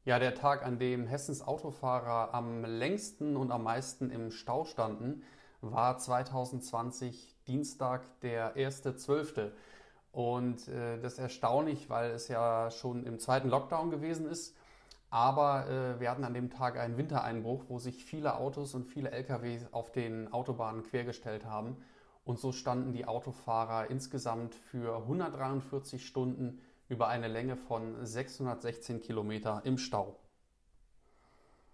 Ja, der Tag, an dem Hessens Autofahrer am längsten und am meisten im Stau standen, war 2020 Dienstag, der 1.12. Das ist erstaunlich, weil es ja schon im zweiten Lockdown gewesen ist. Aber wir hatten an dem Tag einen Wintereinbruch, wo sich viele Autos und viele Lkw auf den Autobahnen quergestellt haben. Und so standen die Autofahrer insgesamt für 143 Stunden über eine Länge von 616 Kilometer im Stau.